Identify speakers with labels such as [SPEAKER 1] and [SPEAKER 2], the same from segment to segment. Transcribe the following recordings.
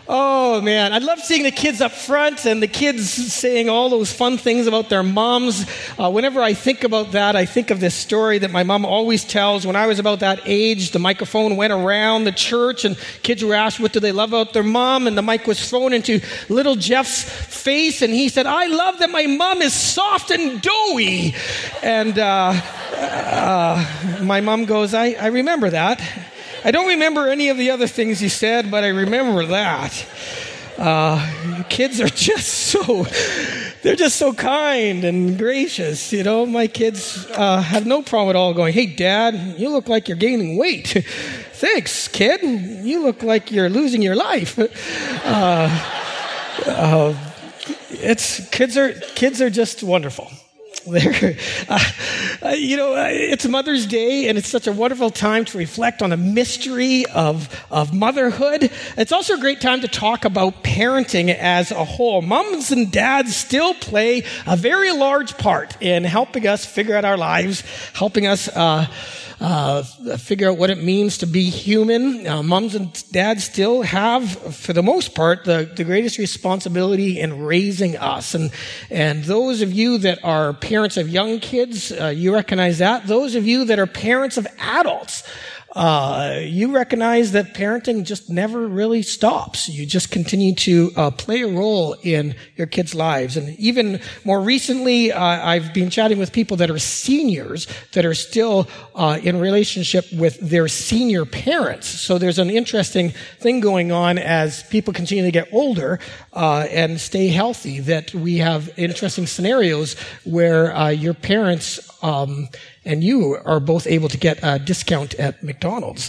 [SPEAKER 1] Oh, man. I love seeing the kids up front and the kids saying all those fun things about their moms. Whenever I think about that, I think of this story that my mom always tells. When I was about that age, the microphone went around the church and kids were asked what do they love about their mom, and the mic was thrown into little Jeff's face, and he said, "I love that my mom is soft and doughy." And my mom goes, I remember that. I don't remember any of the other things he said, but I remember that. Kids are they're just so kind and gracious. You know, my kids have no problem at all going, "Hey, Dad, you look like you're gaining weight." "Thanks, kid. You look like you're losing your life." Kids are just wonderful. It's Mother's Day, and it's such a wonderful time to reflect on the mystery of motherhood. It's also a great time to talk about parenting as a whole. Moms and dads still play a very large part in helping us figure out our lives, helping us figure out what it means to be human. Moms and dads still have, for the most part, the greatest responsibility in raising us. And those of you that are parents of young kids, you recognize that. Those of you that are parents of adults, you recognize that parenting just never really stops. You just continue to play a role in your kids' lives. And even more recently, I've been chatting with people that are seniors that are still in relationship with their senior parents. So there's an interesting thing going on as people continue to get older and stay healthy, that we have interesting scenarios where your parents and you are both able to get a discount at McDonald's.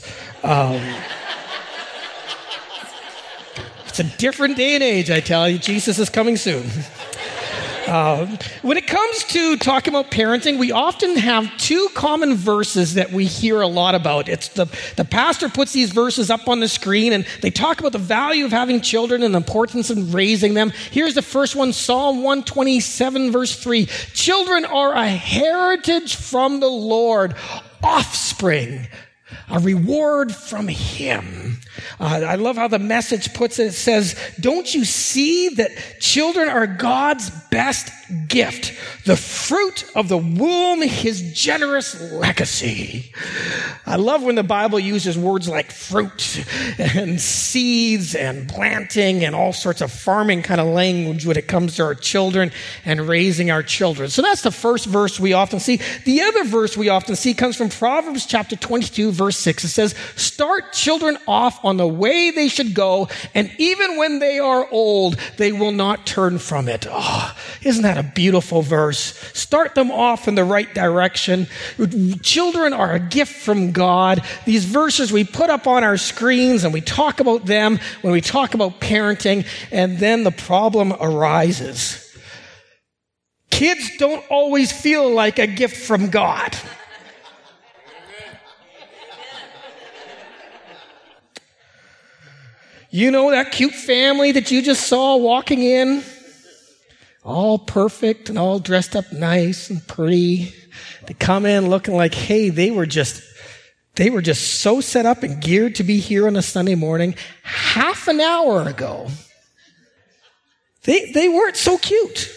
[SPEAKER 1] It's a different day and age, I tell you. Jesus is coming soon. When it comes to talking about parenting, we often have two common verses that we hear a lot about. It's the pastor puts these verses up on the screen, and they talk about the value of having children and the importance of raising them. Here's the first one, Psalm 127, verse 3. "Children are a heritage from the Lord, offspring, a reward from Him." I love how the Message puts it. It says, "Don't you see that children are God's best gift, the fruit of the womb, His generous legacy?" I love when the Bible uses words like fruit and seeds and planting and all sorts of farming kind of language when it comes to our children and raising our children. So that's the first verse we often see. The other verse we often see comes from Proverbs chapter 22, verse 6. It says, "Start children off on the way they should go, and even when they are old, they will not turn from it." Oh, isn't that a beautiful verse? Start them off in the right direction. Children are a gift from God. These verses we put up on our screens and we talk about them when we talk about parenting, and then the problem arises. Kids don't always feel like a gift from God. You know that cute family that you just saw walking in? All perfect and all dressed up nice and pretty. They come in looking like, hey, they were just so set up and geared to be here on a Sunday morning. Half an hour ago, they weren't so cute.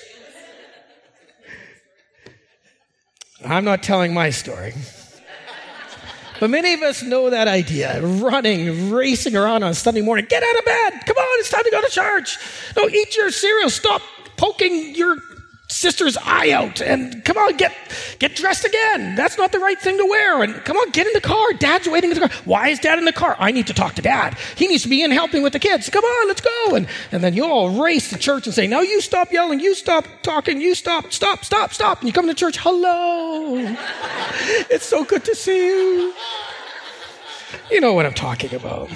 [SPEAKER 1] I'm not telling my story. But many of us know that idea. Running, racing around on Sunday morning. Get out of bed. Come on, it's time to go to church. No, eat your cereal. Stop poking your sister's eye out. And come on, get dressed again. That's not the right thing to wear. And come on, get in the car. Dad's waiting in the car. Why is Dad in the car? I need to talk to Dad. He needs to be in helping with the kids. Come on, let's go. And then you all race to church and say, now you stop yelling. You stop talking. You stop. And you come to church. Hello. It's so good to see you. You know what I'm talking about.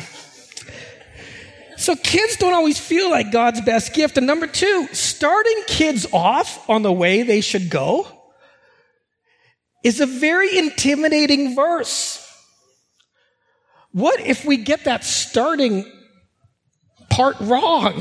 [SPEAKER 1] So kids don't always feel like God's best gift. And number two, starting kids off on the way they should go is a very intimidating verse. What if we get that starting part wrong?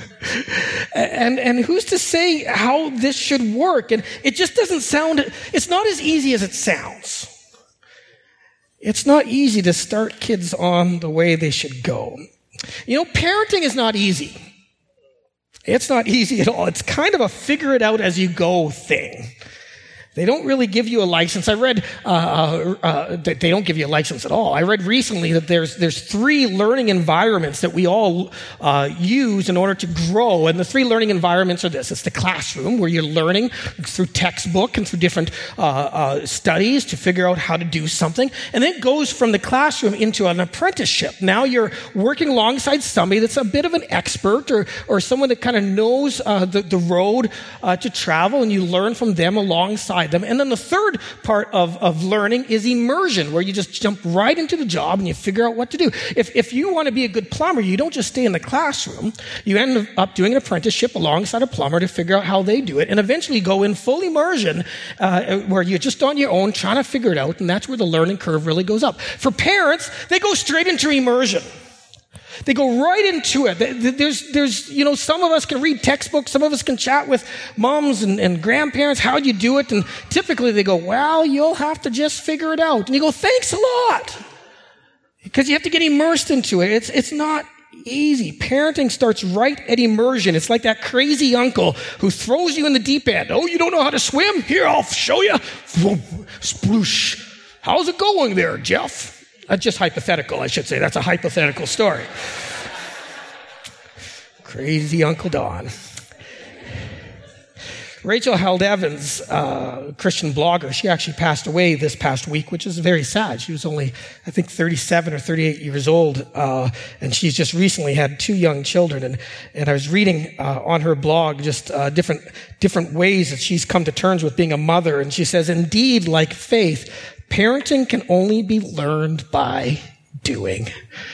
[SPEAKER 1] and who's to say how this should work? And it just doesn't sound, it's not as easy as it sounds. It's not easy to start kids on the way they should go. Parenting is not easy. It's not easy at all. It's kind of a figure it out as you go thing. They don't really give you a license. I read they don't give you a license at all. I read recently that there's 3 learning environments that we all use in order to grow. And the 3 learning environments are this. It's the classroom, where you're learning through textbook and through different studies to figure out how to do something. And then it goes from the classroom into an apprenticeship. Now you're working alongside somebody that's a bit of an expert or someone that kind of knows the road to travel, and you learn from them alongside them. And then the third part of learning is immersion, where you just jump right into the job and you figure out what to do. If you want to be a good plumber, you don't just stay in the classroom. You end up doing an apprenticeship alongside a plumber to figure out how they do it, and eventually go in full immersion, where you're just on your own trying to figure it out, and that's where the learning curve really goes up. For parents, they go straight into immersion. They go right into it. There's some of us can read textbooks. Some of us can chat with moms and grandparents. How'd you do it? And typically they go, well, you'll have to just figure it out. And you go, thanks a lot. Because you have to get immersed into it. It's not easy. Parenting starts right at immersion. It's like that crazy uncle who throws you in the deep end. Oh, you don't know how to swim? Here, I'll show you. Sploosh. How's it going there, Jeff? That's just hypothetical, I should say. That's a hypothetical story. Crazy Uncle Don. Rachel Held Evans, Christian blogger, she actually passed away this past week, which is very sad. She was only, I think, 37 or 38 years old, and she's just recently had 2 young children. And I was reading on her blog just different ways that she's come to terms with being a mother. And she says, indeed, like faith, parenting can only be learned by doing.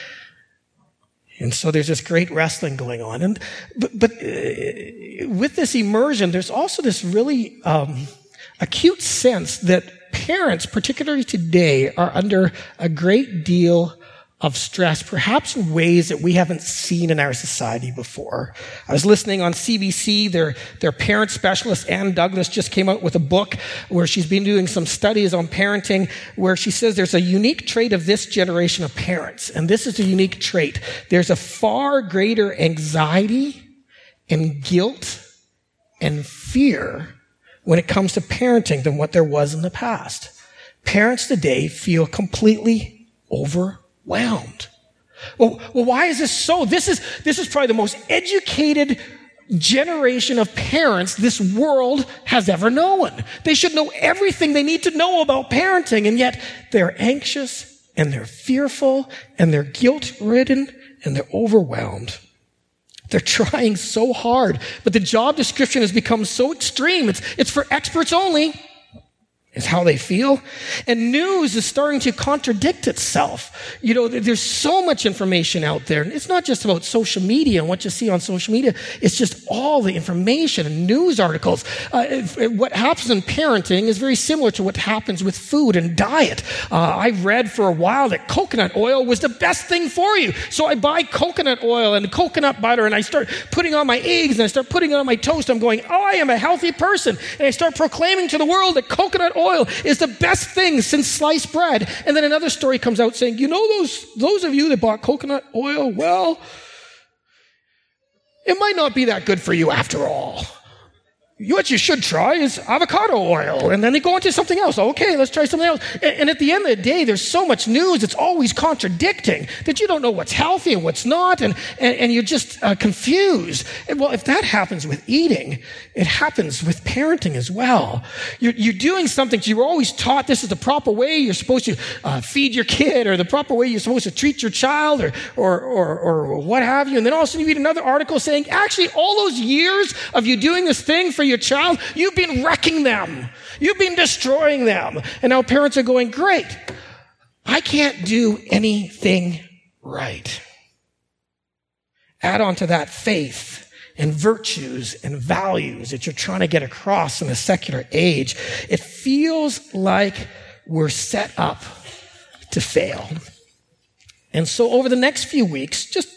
[SPEAKER 1] And so there's this great wrestling going on. But with this immersion, there's also this really acute sense that parents, particularly today, are under a great deal of stress, perhaps in ways that we haven't seen in our society before. I was listening on CBC, their parent specialist, Ann Douglas, just came out with a book where she's been doing some studies on parenting, where she says there's a unique trait of this generation of parents, and this is a unique trait. There's a far greater anxiety and guilt and fear when it comes to parenting than what there was in the past. Parents today feel completely overwhelmed. Well, why is this so? This is probably the most educated generation of parents this world has ever known. They should know everything they need to know about parenting, and yet they're anxious and they're fearful and they're guilt-ridden and they're overwhelmed. They're trying so hard, but the job description has become so extreme. It's for experts only. Is how they feel. And news is starting to contradict itself. There's so much information out there. And it's not just about social media and what you see on social media. It's just all the information and news articles. What happens in parenting is very similar to what happens with food and diet. I read for a while that coconut oil was the best thing for you. So I buy coconut oil and coconut butter, and I start putting on my eggs, and I start putting on my toast. I'm going, I am a healthy person. And I start proclaiming to the world that coconut oil is the best thing since sliced bread. And then another story comes out saying, those of you that bought coconut oil, well, it might not be that good for you after all. What you should try is avocado oil. And then they go into something else. Okay, let's try something else. And at the end of the day, there's so much news, it's always contradicting, that you don't know what's healthy and what's not, and you're just confused. And well, if that happens with eating, it happens with parenting as well. You're doing something, you were always taught this is the proper way you're supposed to feed your kid, or the proper way you're supposed to treat your child, or what have you. And then all of a sudden you read another article saying, actually, all those years of you doing this thing for your child, you've been wrecking them. You've been destroying them. And now parents are going, great, I can't do anything right. Add on to that faith and virtues and values that you're trying to get across in a secular age. It feels like we're set up to fail. And so over the next few weeks, just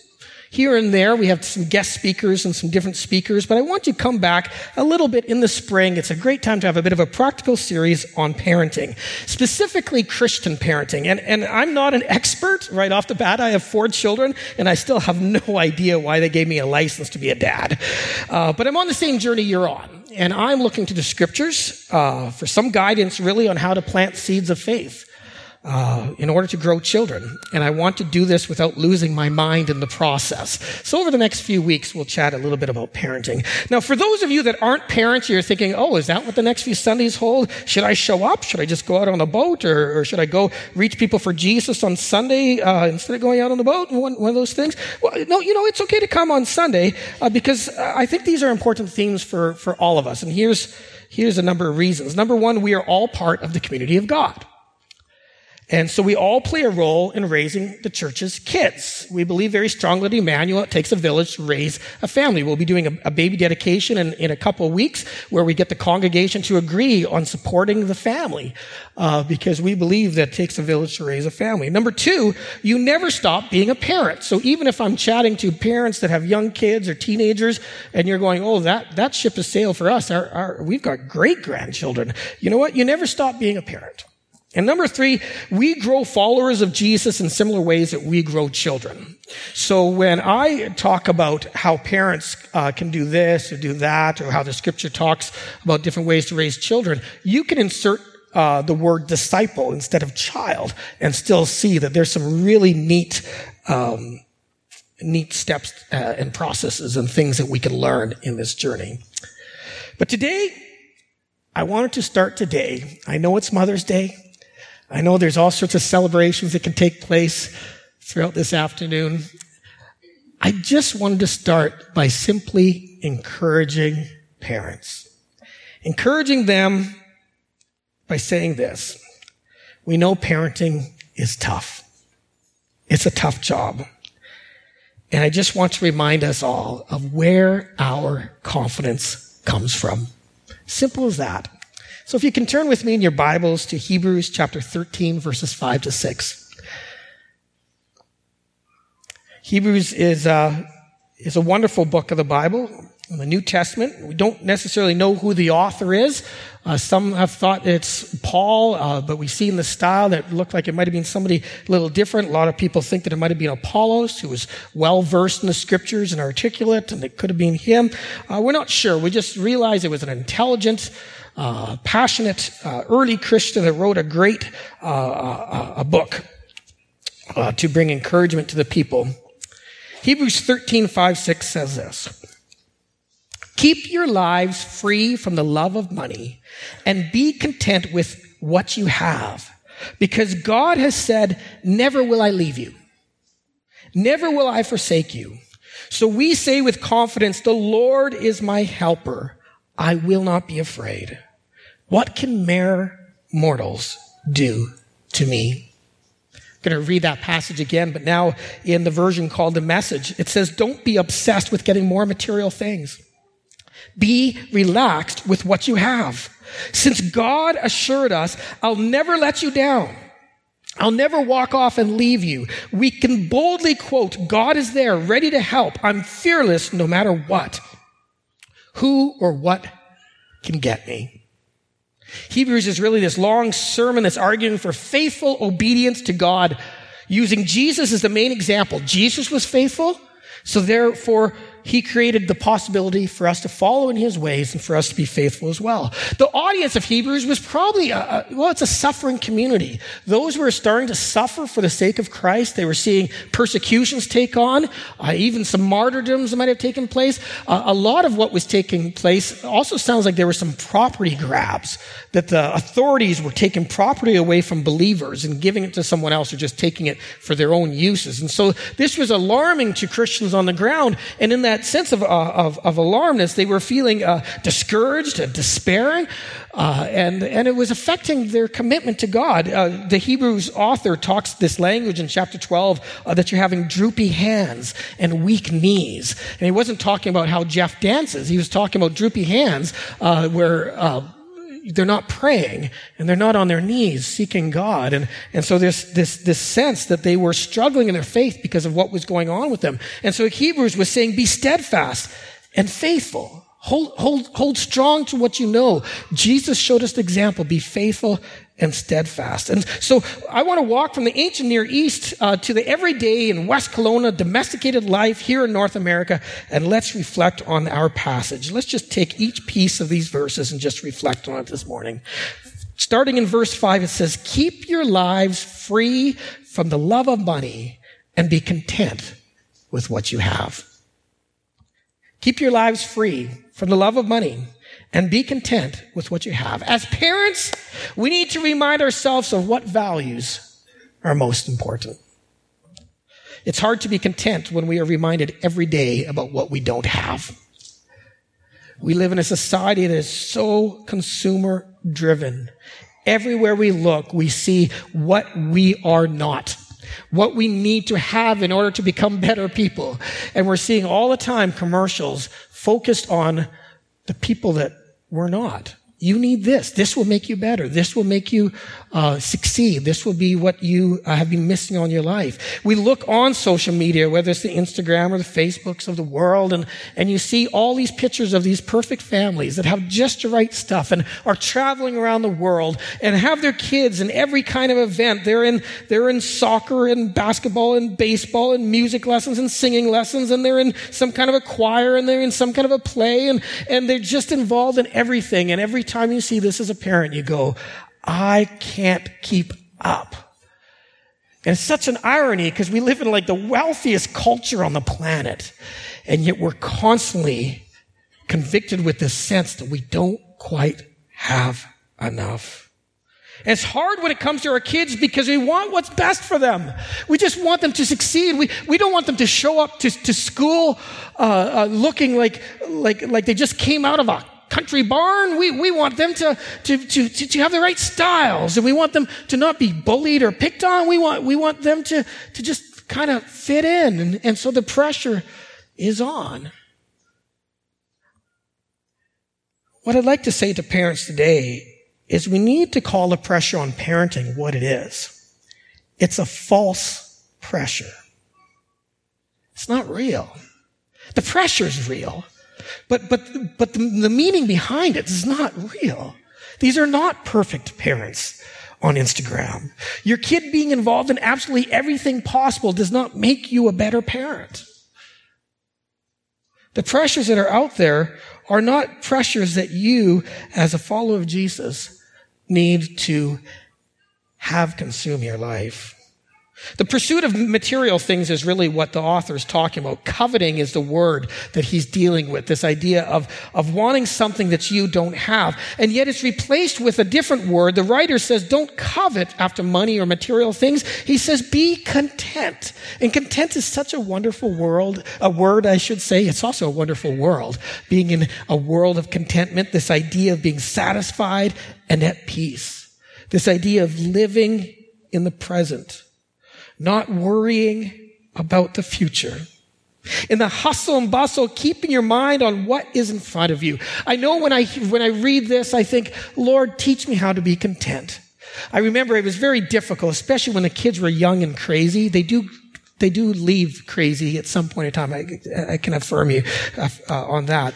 [SPEAKER 1] Here and there, we have some guest speakers and some different speakers, but I want you to come back a little bit in the spring. It's a great time to have a bit of a practical series on parenting, specifically Christian parenting. And I'm not an expert right off the bat. I have 4 children, and I still have no idea why they gave me a license to be a dad. But I'm on the same journey you're on, and I'm looking to the scriptures for some guidance, really, on how to plant seeds of faith in order to grow children. And I want to do this without losing my mind in the process. So over the next few weeks, we'll chat a little bit about parenting. Now, for those of you that aren't parents, you're thinking, oh, is that what the next few Sundays hold? Should I show up? Should I just go out on the boat? Or should I go reach people for Jesus on Sunday instead of going out on the boat? One of those things? Well, no, it's okay to come on Sunday because I think these are important themes for all of us. And here's a number of reasons. Number one, we are all part of the community of God. And so we all play a role in raising the church's kids. We believe very strongly at Emmanuel, it takes a village to raise a family. We'll be doing a baby dedication in a couple of weeks where we get the congregation to agree on supporting the family because we believe that it takes a village to raise a family. Number 2, you never stop being a parent. So even if I'm chatting to parents that have young kids or teenagers and you're going, oh, that ship has sailed for us. We've got great grandchildren. You know what? You never stop being a parent. And number 3, we grow followers of Jesus in similar ways that we grow children. So when I talk about how parents can do this or do that, or how the scripture talks about different ways to raise children, you can insert the word disciple instead of child and still see that there's some really neat steps and processes and things that we can learn in this journey. But today, I wanted to start today. I know it's Mother's Day. I know there's all sorts of celebrations that can take place throughout this afternoon. I just wanted to start by simply encouraging parents. Encouraging them by saying this. We know parenting is tough. It's a tough job. And I just want to remind us all of where our confidence comes from. Simple as that. So if you can turn with me in your Bibles to Hebrews chapter 13, verses 5 to 6. Hebrews is a wonderful book of the Bible, in the New Testament. We don't necessarily know who the author is. Some have thought it's Paul, but we see in the style that it looked like it might have been somebody a little different. A lot of people think that it might have been Apollos, who was well-versed in the scriptures and articulate, and it could have been him. We're not sure. We just realize it was an intelligent, passionate, early Christian that wrote a great a book to bring encouragement to the people. Hebrews 13, 5, 6 says this. Keep your lives free from the love of money and be content with what you have, because God has said, never will I leave you. Never will I forsake you. So we say with confidence, the Lord is my helper. I will not be afraid. What can mere mortals do to me? I'm going to read that passage again, but now in the version called The Message. It says, don't be obsessed with getting more material things. Be relaxed with what you have. Since God assured us, I'll never let you down. I'll never walk off and leave you. We can boldly quote, God is there, ready to help. I'm fearless no matter what. Who or what can get me? Hebrews is really this long sermon that's arguing for faithful obedience to God, using Jesus as the main example. Jesus was faithful, so therefore he created the possibility for us to follow in his ways and for us to be faithful as well. The audience of Hebrews was probably, it's a suffering community. Those who were starting to suffer for the sake of Christ, they were seeing persecutions take on, even some martyrdoms that might have taken place. A lot of what was taking place also sounds like there were some property grabs, that the authorities were taking property away from believers and giving it to someone else or just taking it for their own uses. And so this was alarming to Christians on the ground, and in that sense of alarmness, they were feeling discouraged and despairing, and it was affecting their commitment to God. The Hebrews author talks this language in chapter 12 that you're having droopy hands and weak knees. And he wasn't talking about how Jeff dances. He was talking about droopy hands where they're not praying and they're not on their knees seeking God. And so there's this sense that they were struggling in their faith because of what was going on with them. And so Hebrews was saying, be steadfast and faithful. Hold strong to what you know. Jesus showed us the example. Be faithful and steadfast. And so I want to walk from the ancient Near East to the everyday in West Kelowna, domesticated life here in North America, and let's reflect on our passage. Let's just take each piece of these verses and just reflect on it this morning. Starting in verse 5, it says, keep your lives free from the love of money and be content with what you have. Keep your lives free from the love of money and be content with what you have. As parents, we need to remind ourselves of what values are most important. It's hard to be content when we are reminded every day about what we don't have. We live in a society that is so consumer driven. Everywhere we look, we see what we are not, what we need to have in order to become better people. And we're seeing all the time commercials focused on the people that we're not. You need this. This will make you better. This will make you succeed. This will be what you have been missing on your life. We look on social media, whether it's the Instagram or the Facebooks of the world, and you see all these pictures of these perfect families that have just the right stuff and are traveling around the world and have their kids in every kind of event. They're in soccer and basketball and baseball and music lessons and singing lessons, and they're in some kind of a choir and they're in some kind of a play, and they're just involved in everything. And every time you see this as a parent, you go, I can't keep up. And it's such an irony because we live in like the wealthiest culture on the planet. And yet we're constantly convicted with this sense that we don't quite have enough. And it's hard when it comes to our kids because we want what's best for them. We just want them to succeed. We don't want them to show up to school looking like they just came out of a country barn. We want them to have the right styles, and we want them to not be bullied or picked on. We want them to just kind of fit in, and so the pressure is on. What I'd like to say to parents today is we need to call the pressure on parenting what it is. It's a false pressure. It's not real. The pressure is real. But the meaning behind it is not real. These are not perfect parents on Instagram. Your kid being involved in absolutely everything possible does not make you a better parent. The pressures that are out there are not pressures that you, as a follower of Jesus, need to have consume your life. The pursuit of material things is really what the author is talking about. Coveting is the word that he's dealing with, this idea of wanting something that you don't have. And yet it's replaced with a different word. The writer says, don't covet after money or material things. He says, be content. And content is such a wonderful word, I should say. It's also a wonderful world. Being in a world of contentment, this idea of being satisfied and at peace. This idea of living in the present. Not worrying about the future. In the hustle and bustle, keeping your mind on what is in front of you. I know when I read this, I think, Lord, teach me how to be content. I remember it was very difficult, especially when the kids were young and crazy. They do leave crazy at some point in time. I can affirm you on that.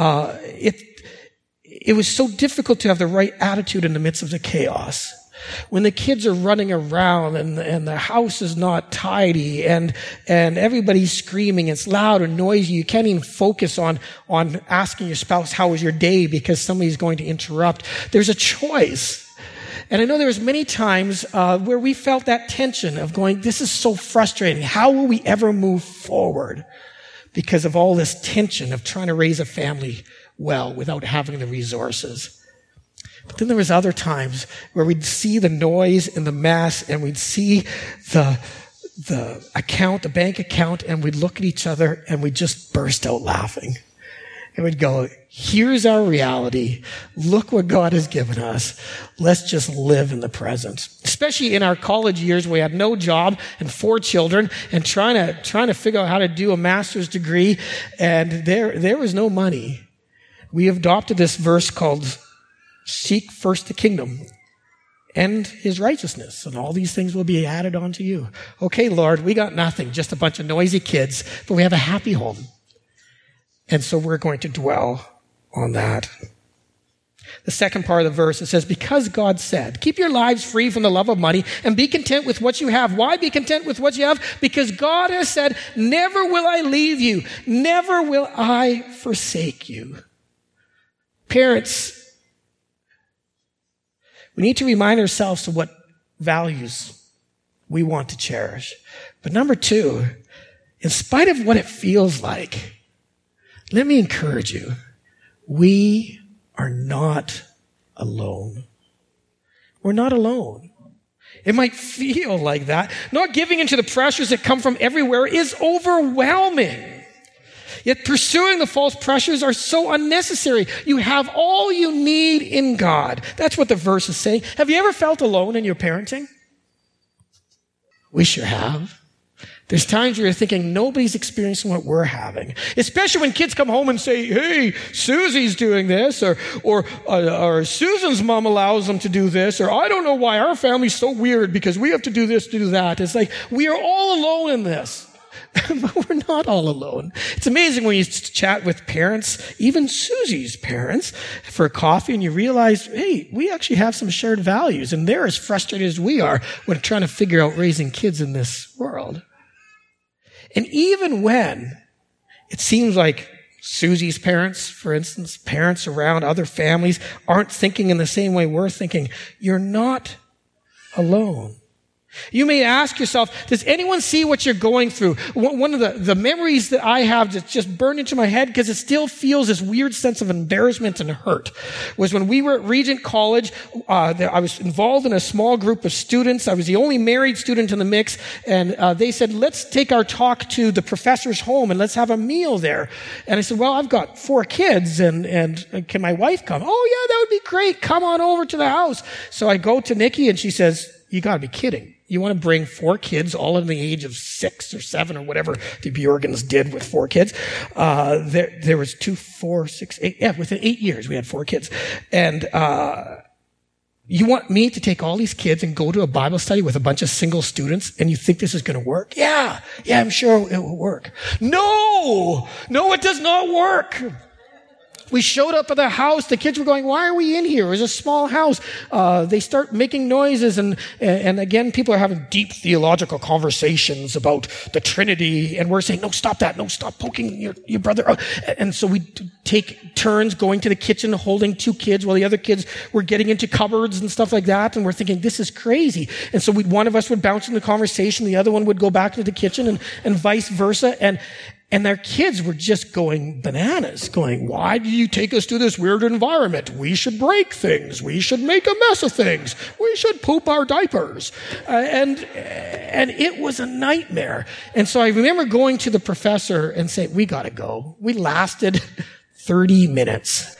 [SPEAKER 1] It was so difficult to have the right attitude in the midst of the chaos. When the kids are running around and the house is not tidy and everybody's screaming, it's loud and noisy, you can't even focus on asking your spouse, how was your day? Because somebody's going to interrupt. There's a choice. And I know there was many times where we felt that tension of going, this is so frustrating. How will we ever move forward? Because of all this tension of trying to raise a family well without having the resources. But then there was other times where we'd see the noise and the mess, and we'd see the bank account, and we'd look at each other and we'd just burst out laughing. And we'd go, here's our reality. Look what God has given us. Let's just live in the present. Especially in our college years where we had no job and 4 children and trying to figure out how to do a master's degree, and there was no money. We adopted this verse called seek first the kingdom and his righteousness, and all these things will be added on to you. Okay, Lord, we got nothing, just a bunch of noisy kids, but we have a happy home. And so we're going to dwell on that. The second part of the verse, it says, because God said, keep your lives free from the love of money and be content with what you have. Why be content with what you have? Because God has said, never will I leave you. Never will I forsake you. Parents, we need to remind ourselves of what values we want to cherish. But number two, in spite of what it feels like, let me encourage you, we are not alone. We're not alone. It might feel like that. Not giving into the pressures that come from everywhere is overwhelming. Yet pursuing the false pressures are so unnecessary. You have all you need in God. That's what the verse is saying. Have you ever felt alone in your parenting? We sure have. There's times where you're thinking nobody's experiencing what we're having. Especially when kids come home and say, hey, Susie's doing this, or Susan's mom allows them to do this, or I don't know why our family's so weird because we have to do this, do that. It's like, we are all alone in this. But we're not all alone. It's amazing when you chat with parents, even Susie's parents, for coffee, and you realize, hey, we actually have some shared values, and they're as frustrated as we are when trying to figure out raising kids in this world. And even when it seems like Susie's parents, for instance, parents around other families aren't thinking in the same way we're thinking, you're not alone. You may ask yourself, does anyone see what you're going through? One of the memories that I have that's just burned into my head because it still feels this weird sense of embarrassment and hurt was when we were at Regent College. I was involved in a small group of students. I was the only married student in the mix. And they said, let's take our talk to the professor's home and let's have a meal there. And I said, well, I've got 4 kids and can my wife come? Oh, yeah, that would be great. Come on over to the house. So I go to Nikki and she says, you got to be kidding. You want to bring 4 kids, all in the age of 6 or 7 or whatever the Bjorgens did with 4 kids. There was 2, 4, 6, 8. Yeah, within 8 years, we had 4 kids. And you want me to take all these kids and go to a Bible study with a bunch of single students, and you think this is going to work? Yeah, I'm sure it will work. No, it does not work. We showed up at the house. The kids were going, why are we in here? It was a small house. They start making noises. And again, people are having deep theological conversations about the Trinity. And we're saying, no, stop that. No, stop poking your brother. And so we take turns going to the kitchen, holding 2 kids while the other kids were getting into cupboards and stuff like that. And we're thinking, this is crazy. And so one of us would bounce in the conversation. The other one would go back into the kitchen and vice versa. And their kids were just going bananas, going, why do you take us to this weird environment? We should break things. We should make a mess of things. We should poop our diapers. And it was a nightmare. And so I remember going to the professor and saying, we got to go. We lasted 30 minutes.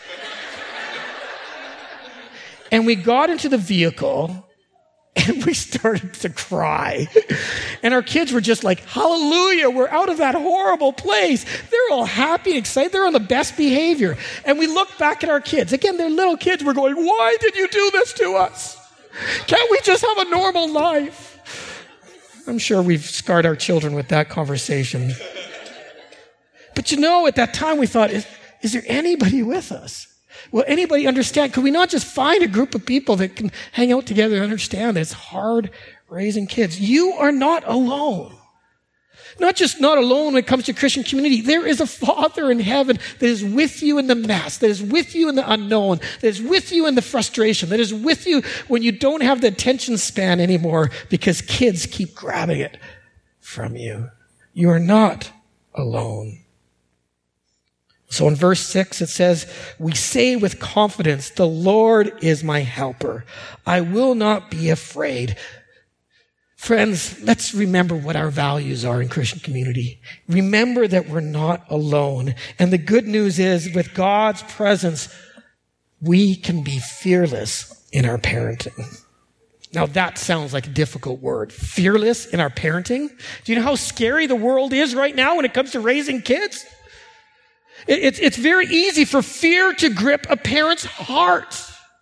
[SPEAKER 1] And we got into the vehicle and we started to cry. And our kids were just like, hallelujah, we're out of that horrible place. They're all happy and excited. They're on the best behavior. And we look back at our kids. Again, they're little kids. We're going, why did you do this to us? Can't we just have a normal life? I'm sure we've scarred our children with that conversation. But at that time we thought, is there anybody with us? Will anybody understand? Could we not just find a group of people that can hang out together and understand that it's hard raising kids? You are not alone. Not just not alone when it comes to Christian community. There is a Father in heaven that is with you in the mess, that is with you in the unknown, that is with you in the frustration, that is with you when you don't have the attention span anymore because kids keep grabbing it from you. You are not alone. So in verse 6, it says, we say with confidence, the Lord is my helper. I will not be afraid. Friends, let's remember what our values are in Christian community. Remember that we're not alone. And the good news is, with God's presence, we can be fearless in our parenting. Now that sounds like a difficult word. Fearless in our parenting? Do you know how scary the world is right now when it comes to raising kids? It's very easy for fear to grip a parent's heart.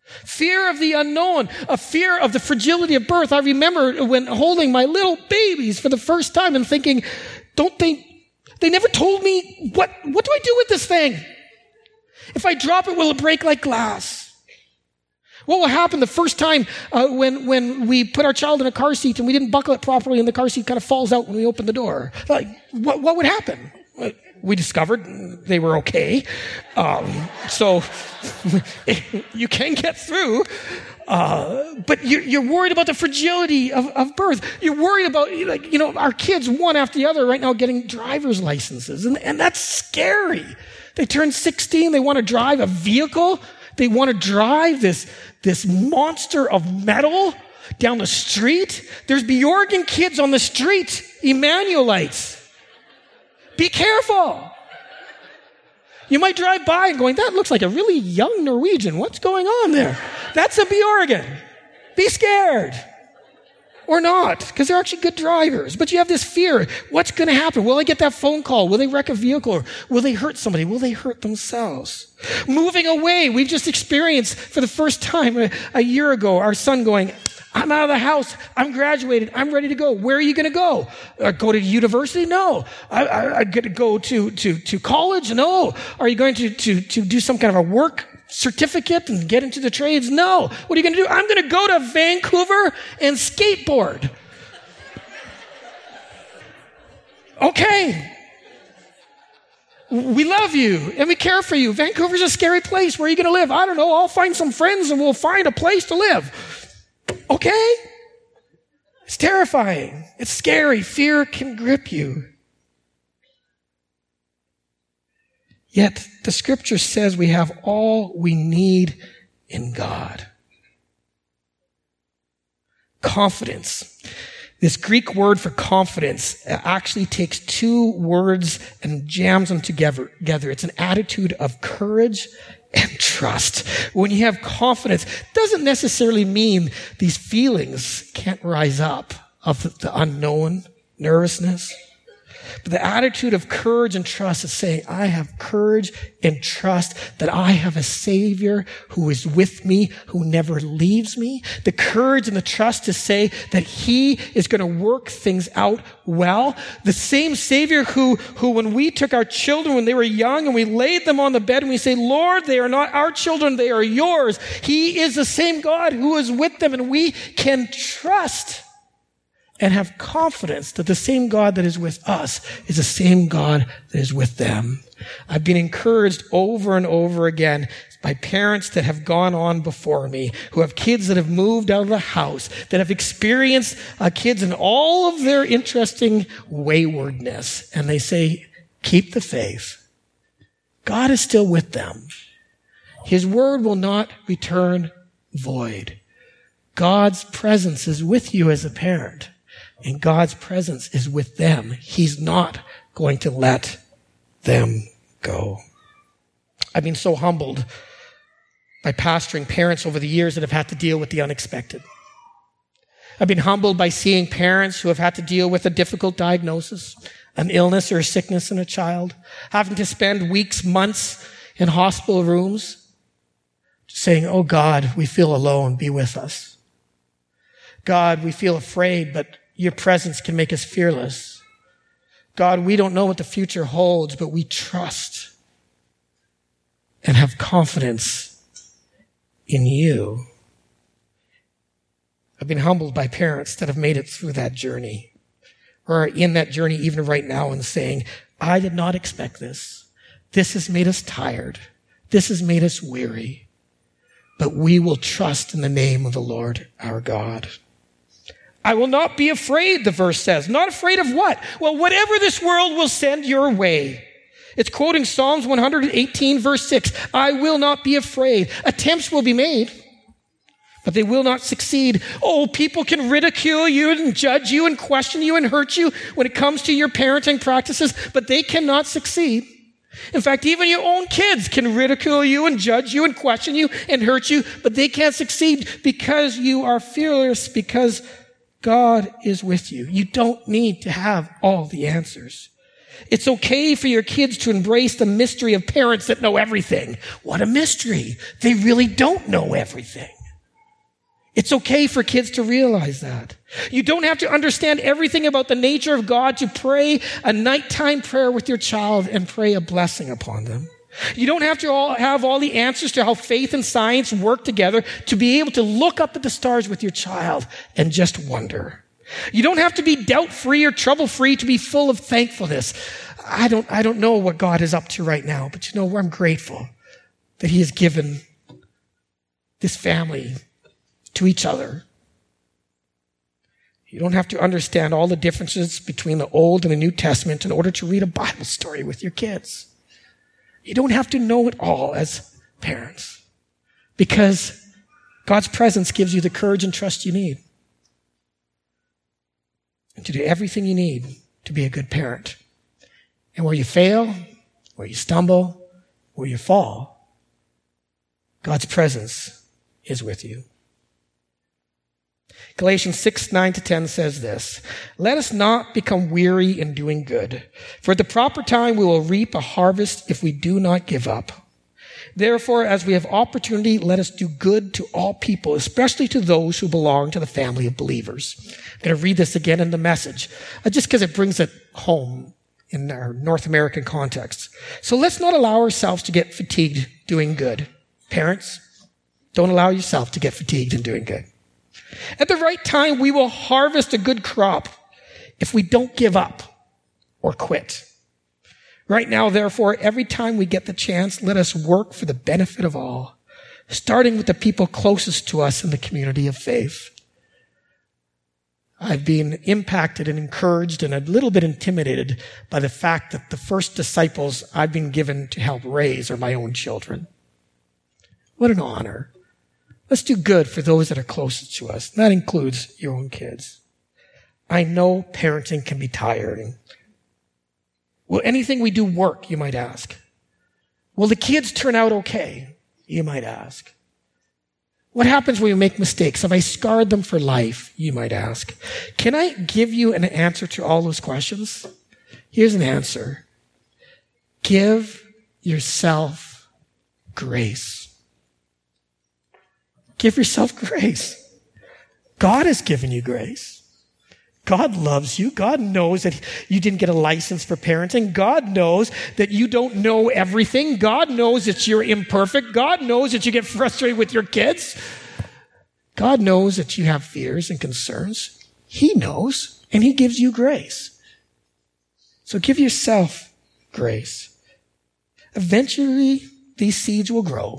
[SPEAKER 1] Fear of the unknown, a fear of the fragility of birth. I remember when holding my little babies for the first time and thinking, they never told me, what do I do with this thing? If I drop it, will it break like glass? What will happen the first time when we put our child in a car seat and we didn't buckle it properly and the car seat kind of falls out when we open the door? Like, what would happen? We discovered they were okay. So you can get through. But you're worried about the fragility of birth. You're worried about, our kids one after the other right now getting driver's licenses. And that's scary. They turn 16. They want to drive a vehicle. They want to drive this monster of metal down the street. There's Bjorgen kids on the street, Emmanuelites. Be careful. You might drive by and going, that looks like a really young Norwegian. What's going on there? That's a Bjorgen. Be scared. Or not, because they're actually good drivers. But you have this fear. What's going to happen? Will they get that phone call? Will they wreck a vehicle? Or will they hurt somebody? Will they hurt themselves? Moving away. We've just experienced for the first time a year ago, our son going, I'm out of the house. I'm graduated. I'm ready to go. Where are you going to go? Go to university? No. I'm going to go to college? No. Are you going to do some kind of a work certificate and get into the trades? No. What are you going to do? I'm going to go to Vancouver and skateboard. Okay. We love you and we care for you. Vancouver's a scary place. Where are you going to live? I don't know. I'll find some friends and we'll find a place to live. Okay? It's terrifying. It's scary. Fear can grip you. Yet the scripture says we have all we need in God. Confidence. This Greek word for confidence actually takes two words and jams them together. It's an attitude of courage and trust. When you have confidence, it doesn't necessarily mean these feelings can't rise up of the unknown, nervousness. But the attitude of courage and trust is saying, I have courage and trust that I have a Savior who is with me, who never leaves me. The courage and the trust to say that He is going to work things out well. The same Savior who when we took our children when they were young and we laid them on the bed and we say, Lord, they are not our children, they are yours. He is the same God who is with them, and we can trust and have confidence that the same God that is with us is the same God that is with them. I've been encouraged over and over again by parents that have gone on before me, who have kids that have moved out of the house, that have experienced kids in all of their interesting waywardness. And they say, keep the faith. God is still with them. His word will not return void. God's presence is with you as a parent. And God's presence is with them. He's not going to let them go. I've been so humbled by pastoring parents over the years that have had to deal with the unexpected. I've been humbled by seeing parents who have had to deal with a difficult diagnosis, an illness or a sickness in a child, having to spend weeks, months in hospital rooms, saying, oh God, we feel alone, be with us. God, we feel afraid, but your presence can make us fearless. God, we don't know what the future holds, but we trust and have confidence in you. I've been humbled by parents that have made it through that journey, or are in that journey even right now and saying, I did not expect this. This has made us tired. This has made us weary. But we will trust in the name of the Lord our God. I will not be afraid, the verse says. Not afraid of what? Well, whatever this world will send your way. It's quoting Psalms 118, verse 6. I will not be afraid. Attempts will be made, but they will not succeed. Oh, people can ridicule you and judge you and question you and hurt you when it comes to your parenting practices, but they cannot succeed. In fact, even your own kids can ridicule you and judge you and question you and hurt you, but they can't succeed because you are fearless, because God is with you. You don't need to have all the answers. It's okay for your kids to embrace the mystery of parents that know everything. What a mystery. They really don't know everything. It's okay for kids to realize that. You don't have to understand everything about the nature of God to pray a nighttime prayer with your child and pray a blessing upon them. You don't have to have all the answers to how faith and science work together to be able to look up at the stars with your child and just wonder. You don't have to be doubt-free or trouble-free to be full of thankfulness. I don't know what God is up to right now, but you know, I'm grateful that he has given this family to each other. You don't have to understand all the differences between the Old and the New Testament in order to read a Bible story with your kids. You don't have to know it all as parents, because God's presence gives you the courage and trust you need and to do everything you need to be a good parent. And where you fail, where you stumble, where you fall, God's presence is with you. Galatians 6:9-10 says this, "Let us not become weary in doing good, for at the proper time we will reap a harvest if we do not give up. Therefore, as we have opportunity, let us do good to all people, especially to those who belong to the family of believers." I'm going to read this again in the Message, just because it brings it home in our North American context. "So let's not allow ourselves to get fatigued doing good." Parents, don't allow yourself to get fatigued in doing good. "At the right time, we will harvest a good crop if we don't give up or quit. Right now, therefore, every time we get the chance, let us work for the benefit of all, starting with the people closest to us in the community of faith." I've been impacted and encouraged and a little bit intimidated by the fact that the first disciples I've been given to help raise are my own children. What an honor. Let's do good for those that are closest to us. That includes your own kids. I know parenting can be tiring. Will anything we do work, you might ask? Will the kids turn out okay, you might ask? What happens when we make mistakes? Have I scarred them for life, you might ask? Can I give you an answer to all those questions? Here's an answer. Give yourself grace. Give yourself grace. God has given you grace. God loves you. God knows that you didn't get a license for parenting. God knows that you don't know everything. God knows that you're imperfect. God knows that you get frustrated with your kids. God knows that you have fears and concerns. He knows, and he gives you grace. So give yourself grace. Eventually, these seeds will grow.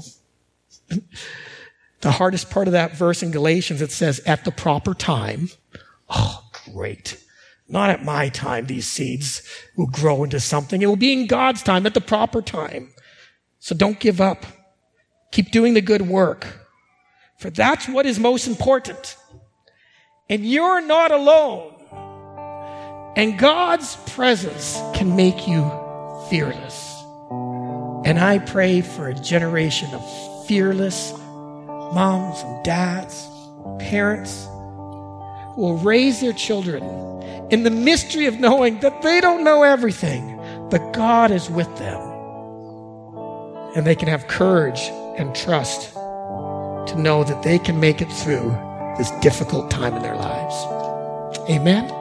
[SPEAKER 1] The hardest part of that verse in Galatians, it says, "at the proper time." Oh, great. Not at my time, these seeds will grow into something. It will be in God's time, at the proper time. So don't give up. Keep doing the good work, for that's what is most important. And you're not alone. And God's presence can make you fearless. And I pray for a generation of fearless moms and dads, parents, who will raise their children in the mystery of knowing that they don't know everything, but God is with them. And they can have courage and trust to know that they can make it through this difficult time in their lives. Amen.